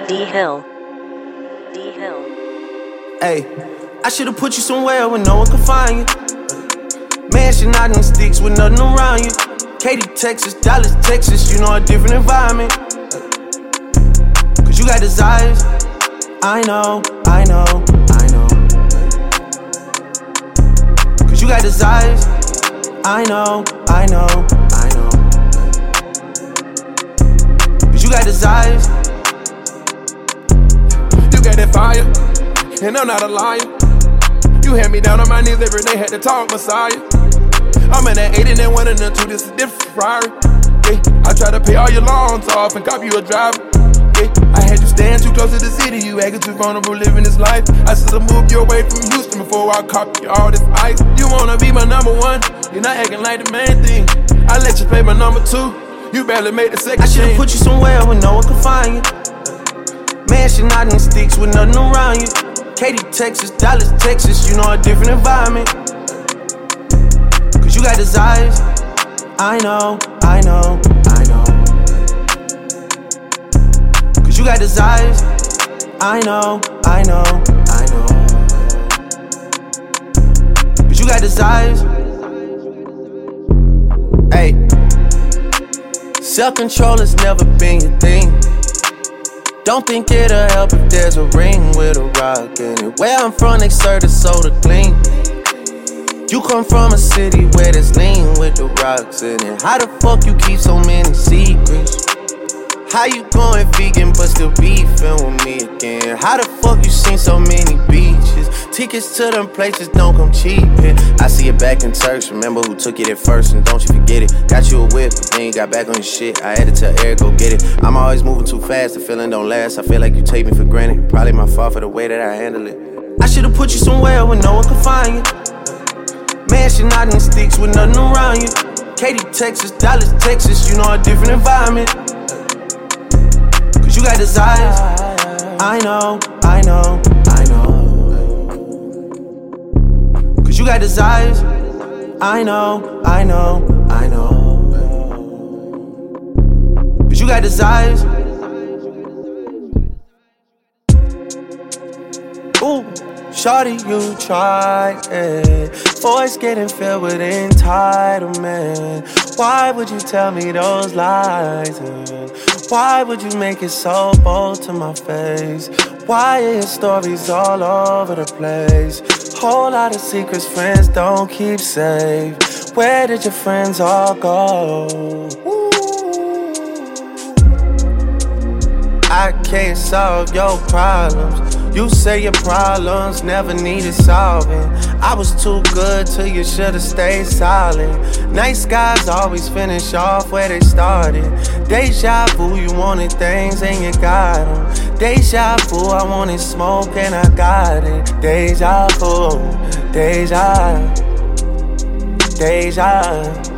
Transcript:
D-Hill. D-Hill. Hey, I should've put you somewhere where no one could find you. Mansion out in the sticks with nothing around you. Katy, Texas, Dallas, Texas, you know, a different environment. Cause you got desires. I know. Cause you got desires. I know. Cause you got desires. You got that fire, and I'm not a liar. You had me down on my knees every day, had to talk Messiah. I'm in that 8 and that 1 and the 2, this is different Ferrari. Yeah, I try to pay all your loans off and cop you a driver. Yeah, I had you staying too close to the city, you acting too vulnerable living this life. I should've moved you away from Houston before I cop you all this ice. You wanna be my number one, you're not acting like the main thing. I let you play my number 2, you barely made the second. I should've put you somewhere where no one could find you. Mansion out in the sticks with nothing around you. Katy, Texas, Dallas, Texas, you know, a different environment. Cause you got desires. I know. Cause you got desires. I know. Cause you got desires. Hey, self-control has never been your thing. Don't think it'll help if there's a ring with a rock in it. Where I'm from, they serve the soda clean. You come from a city where there's lean with the rocks in it. How the fuck you keep so many secrets? How you going vegan but still beefing with me again? How the fuck you seen so many beaches? Tickets to them places don't come cheap here. I see it back in Turks, remember who took it at first and don't you forget it. Got you a whip, but then you got back on your shit. I had to tell Eric, go get it. I'm always moving too fast, the feeling don't last. I feel like you take me for granted, probably my fault for the way that I handle it. I should've put you somewhere where no one could find you. Mansion out in the sticks with nothing around you. Katy, Texas, Dallas, Texas, you know, a different environment. Cause you got desires. I know. Cause you got desires. I know. Cause you got desires. Ooh, shawty, you try it. Voice getting filled with entitlement. Why would you tell me those lies? And why would you make it so bold to my face? Why are your stories all over the place? Whole lot of secrets friends don't keep safe. Where did your friends all go? Ooh. I can't solve your problems. You say your problems never needed solving. I was too good till you should've stayed silent. Nice guys always finish off where they started. Deja vu, you wanted things and you got them. Deja vu, I wanted smoke and I got it. Deja vu, deja.